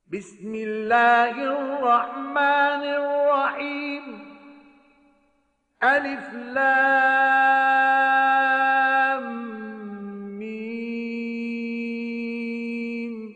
بسم الله الرحمن الرحيم ألف لام ميم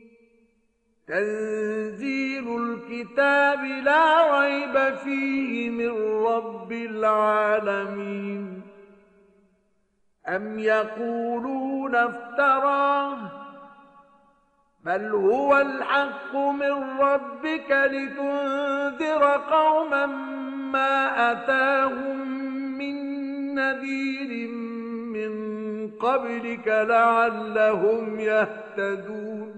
تنزيل الكتاب لا ريب فيه من رب العالمين أم يقولون افتراه بل هو الحق من ربك لتنذر قوما ما أتاهم من نذير من قبلك لعلهم يهتدون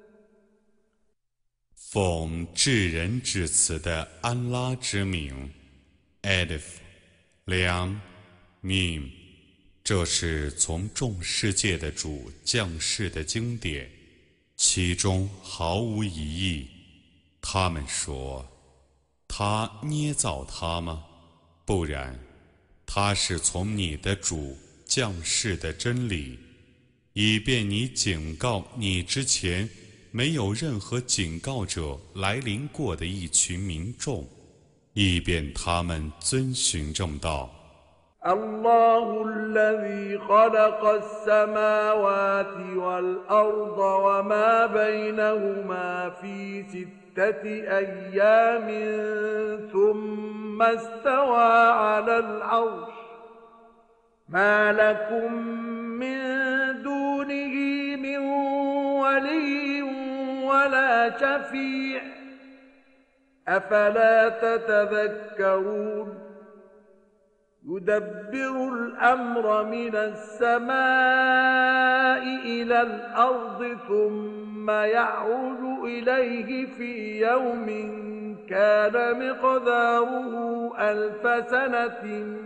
奉至仁至慈的安拉之名 ，Alif， 良，Mim， 这是从众世界的主降世的经典，其中毫无疑义。他们说：“他捏造他吗？不然，他是从你的主降世的真理，以便你警告你之前没有任何警告者来临过的一群民众，以便他们遵循正道。” الله الذي خلق السماوات والأرض وما بينهما في 6 أيام ثم استوى على العرش ما لكم من دونه من ولي ولا شفيع أفلا تتذكرون يدبر الأمر من السماء إلى الأرض ثم يعرج إليه في يوم كان مقداره 1000 سنة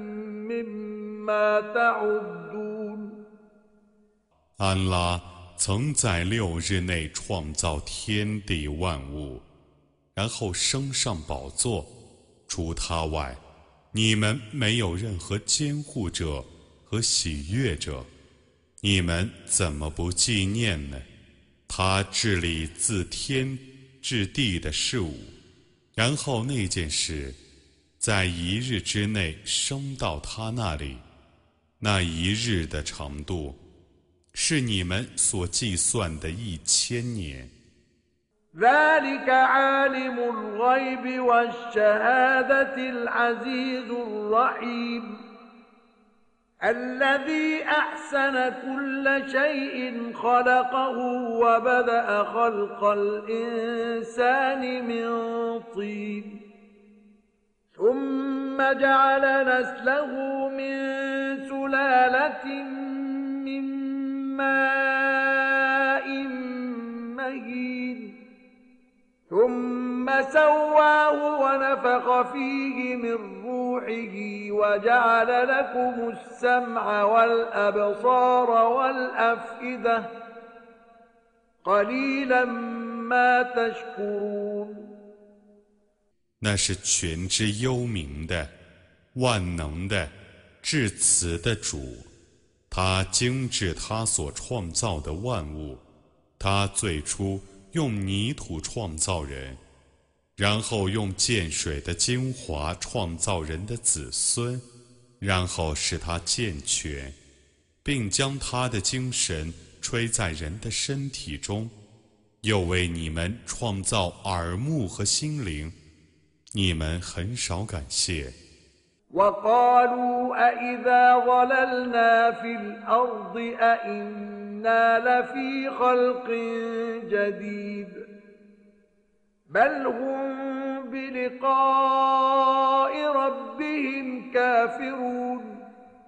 مما تعدون 安拉曾在6日内创造天地万物，然后升上宝座，除他外，你们没有任何监护者和喜悦者，你们怎么不纪念呢？他治理自天至地的事物，然后那件事在1日之内升到他那里，那1日的长度是你们所计算的1000年。 ذلك عالم الغيب والشهادة العزيز الرحيم الذي أحسن كل شيء خلقه وبدأ خلق الإنسان من طين ثم جعل نسله من سلالة من ماء مهين ثم سواه ونفخ فيه من روحه وجعل لكم السمع والأبصار والأفئدة قليلا ما تشكرون 那是全知幽冥的、万能的、至慈的主，他精致他所创造的万物。他最初用泥土创造人，然后用涧水的精华创造人的子孙，然后使他健全，并将他的精神吹在人的身体中，又为你们创造耳目和心灵，你们很少感谢。 وقالوا أإذا ضللنا في الأرض أإنا لفي خلق جديد بل هم بلقاء ربهم كافرون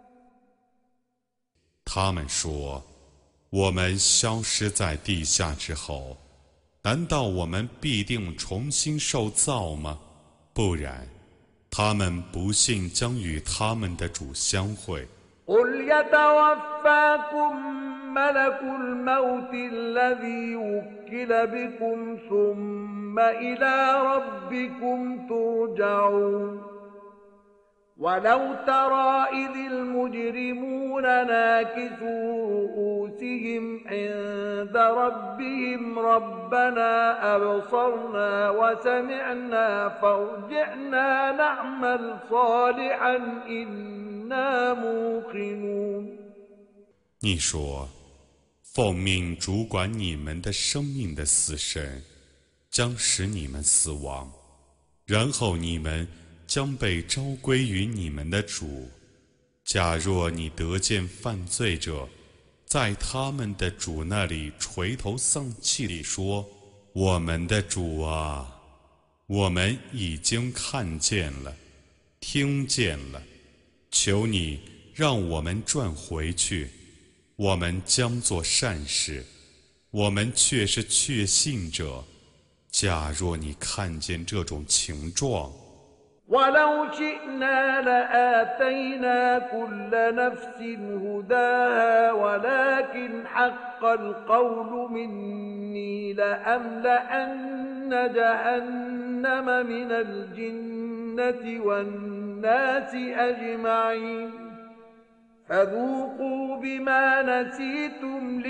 他们说：“我们消失在地下之后，难道我们必定重新受造吗？不然，他们不信将与他们的主相会。” قل يتوفاكم ملك الموت الذي وكل بكم ثم إلى ربكم ترجعون ولو ترى إذ المجرمون ناكسوا رؤوسهم عند ربهم ربنا أبصرنا وسمعنا فارجعنا نعمل صالحا إنا موقنون 你说，奉命主管你们的生命的死神，将使你们死亡，然后你们将被召归于你们的主。假若你得见犯罪者在他们的主那里垂头丧气地说：“我们的主啊，我们已经看见了，听见了，求你让我们转回去。”我们将做善事，我们却是确信者。假若你看见这种情状， ولو شئنا لآتينا كل نفس هداها ولكن حق القول مني لأملأن جهنم من الجنة والناس أجمعين فذوقوا بما نسيتم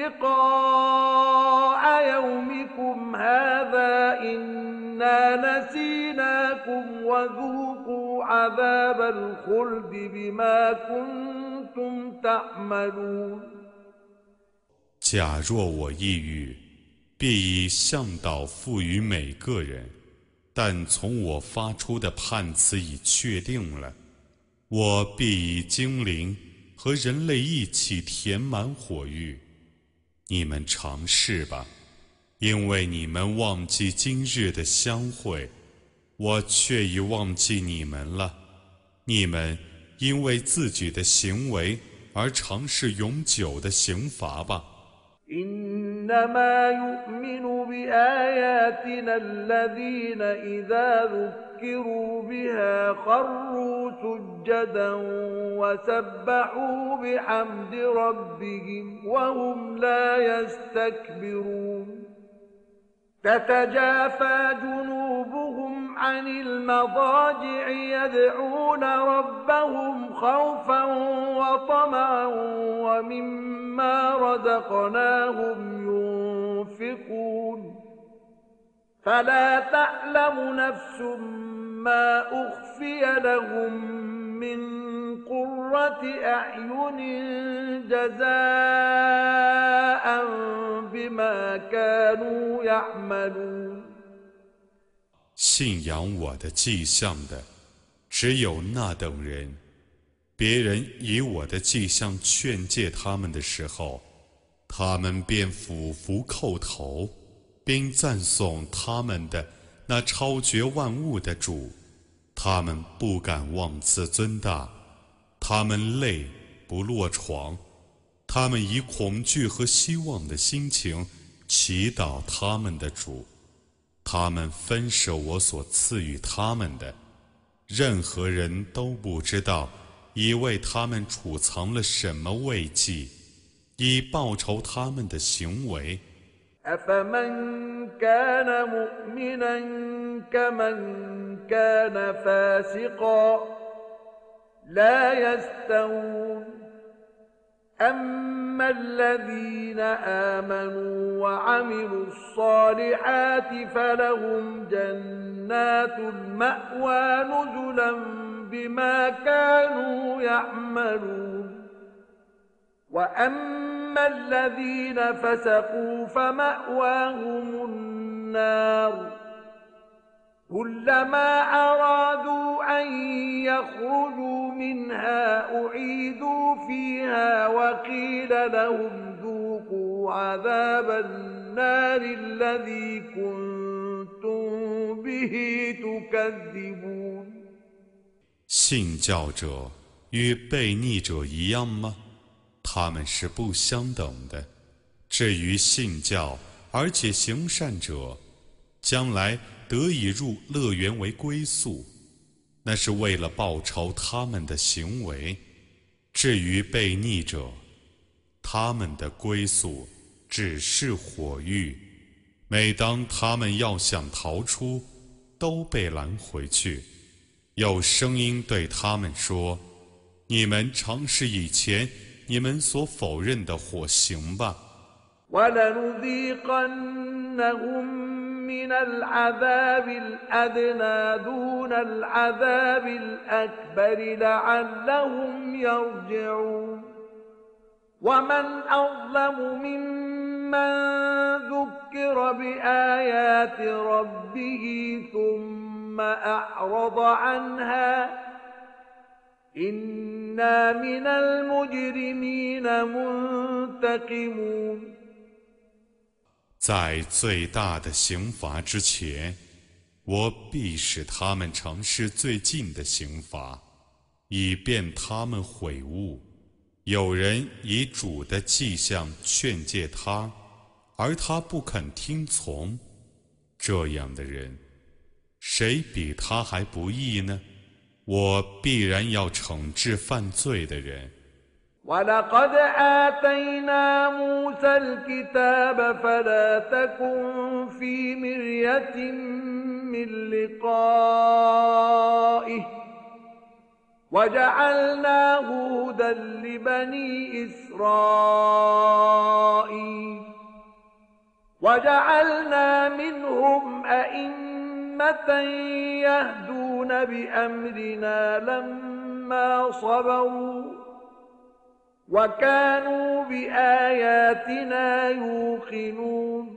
لقاء يومكم هذا إنا نسيناكم وذوقوا عذاب الخلد بما كنتم تعملون 假若我意欲，必以向导赋予每个人，但从我发出的判词已确定了，我必以精灵和人类一起填满火域，你们尝试吧，因为你们忘记今日的相会，我却已忘记你们了。你们因为自己的行为而尝试永久的刑罚吧。 إنما يؤمن بآياتنا الذين إذا ذكروا بها خروا سجدا وسبحوا بحمد ربهم وهم لا يستكبرون تتجافى جنوبهم عن المضاجع يدعون ربهم خوفا وطمعا ومما رزقناهم ينفقون فلا تعلم نفس ما أخفي لهم من قرة أعين جزاء بما كانوا يعملون 信仰我的迹象的，只有那等人。别人以我的迹象劝诫他们的时候，他们便俯伏叩头，并赞颂他们的那超绝万物的主。他们不敢妄自尊大，他们累不落床，他们以恐惧和希望的心情祈祷他们的主。他们分舍我所赐予他们的，任何人都不知道已为他们储藏了什么慰藉，以报酬他们的行为。 أفمن كان مؤمنا كمن كان فاسقا لا يستوون أما الذين آمنوا وعملوا الصالحات فلهم جنات المأوى نزلا بما كانوا يعملون وأما الذين فسقوا فمأواهم النار كلما أرادوا أن يخرجوا منها أعيدوا فيها وقيل لهم ذوقوا عذاب النار الذي كنتم به تكذبون 信教者与悖逆者一样吗？他们是不相等的。至于信教而且行善者，将来得以入乐园为归宿，那是为了报酬他们的行为。至于悖逆者，他们的归宿只是火狱，每当他们要想逃出，都被拦回去， 有声音对他们说：你们尝试以前你们所否认的火刑吧。 وَلَنُذِيقَنَّهُم مِّنَ الْعَذَابِ الْأَدْنَىٰ دُونَ الْعَذَابِ الْأَكْبَرِ لَعَلَّهُمْ يَرْجِعُونَ وَمَنْ أَظْلَمُ مِمَّن ذُكِّرَ بِآيَاتِ رَبِّهِ ثُمَّ أَعْرَضَ عَنْهَا إِنَّا مِنَ الْمُجْرِمِينَ مُنتَقِمُونَ 在最大的刑罚之前，我必使他们尝试最近的刑罚，以便他们悔悟。有人以主的迹象劝诫他，而他不肯听从，这样的人，谁比他还不义呢？我必然要惩治犯罪的人。 وَلَقَدْ آتَيْنَا مُوسَى الْكِتَابَ فَلَا تَكُن فِي مِرْيَةٍ مِّن لِّقَائِهِ وَجَعَلْنَاهُ هُدًى لِّبَنِي إِسْرَائِيلَ وَجَعَلْنَا مِنْهُمْ أَئِمَّةً يَهْدُونَ بِأَمْرِنَا لَمَّا صَبَرُوا وَكَانُوا بِآيَاتِنَا يُوقِنُونَ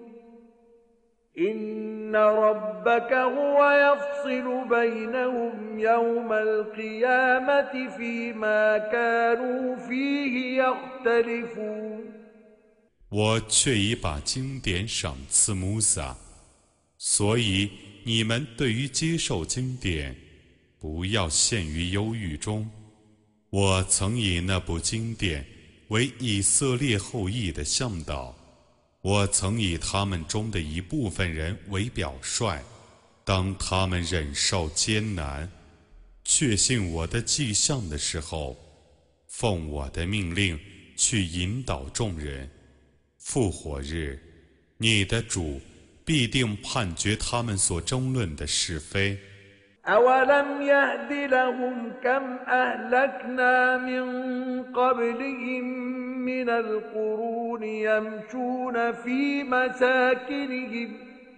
إِنَّ رَبَّكَ هُوَ يَفْصِلُ بَيْنَهُمْ يَوْمَ الْقِيَامَةِ فِيمَا كَانُوا فِيهِ يَخْتَلِفُونَ 我却已把经典赏赐穆萨，所以你们对于接受经典，不要陷于忧郁中。我曾以那部经典为以色列后裔的向导，我曾以他们中的一部分人为表率，当他们忍受艰难，确信我的迹象的时候，奉我的命令去引导众人。复活日，你的主必定判决他们所争论的是非。 أَوَلَمْ يَهْدِ لَهُمْ كَمْ أَهْلَكْنَا مِن قَبْلِهِم مِّنَ الْقُرُونِ يَمْشُونَ فِي مَسَاكِنِهِمْ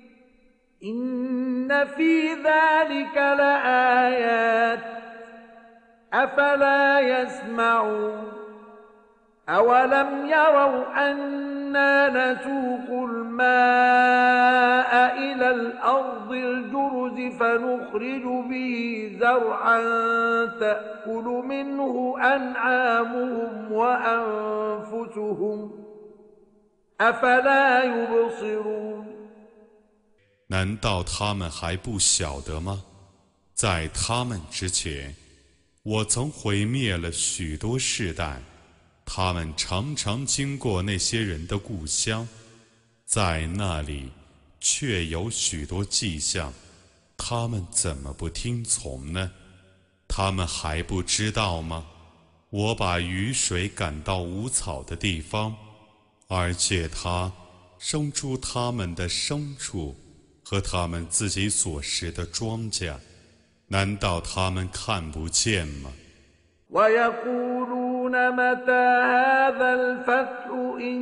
إِنَّ فِي ذَلِكَ لَآيَاتٍ أَفَلَا يَسْمَعُونَ أَوَلَمْ يَرَوْا أَنَّا نَسُوقُ الْمَاءَ إِلَى الْأَرْضِ الْجُرُزِ فَنُخْرِجُ بِهِ زَرْعًا تَأْكُلُ مِنْهُ أَنْعَامُهُمْ وَأَنفُسُهُمْ أَفَلَا يُبْصِرُونَ 难道他们还不晓得吗？在他们之前，我曾毁灭了许多世代。他们常常经过那些人的故乡，在那里却有许多迹象，他们怎么不听从呢？他们还不知道吗？我把雨水赶到无草的地方，而且它生出他们的牲畜和他们自己所食的庄稼，难道他们看不见吗 ？وَيَقُولُونَ مَتَىٰ هَٰذَا الْفَتْحُ إِن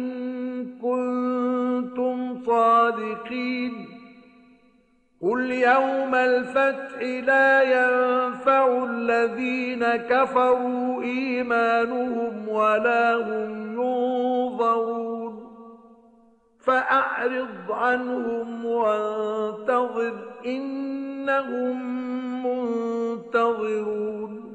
كُنتُمْ صَادِقِينَ قُلْ يَوْمَ الْفَتْحِ لَا يَنفَعُ الَّذِينَ كَفَرُوا إِيمَانُهُمْ وَلَا هُمْ يُنظَرُونَ فَأَعْرِضْ عَنْهُمْ وَانتَظِرْ إِنَّهُم مُّنتَظِرُونَ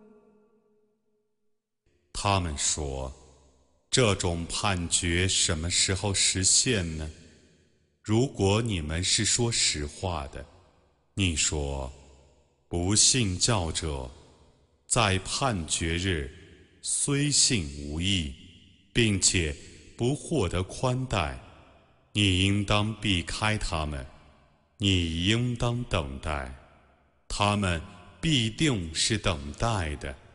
他们说，这种判决什么时候实现呢？如果你们是说实话的，你说，不信教者在判决日虽信无益，并且不获得宽待，你应当避开他们，你应当等待，他们必定是等待的。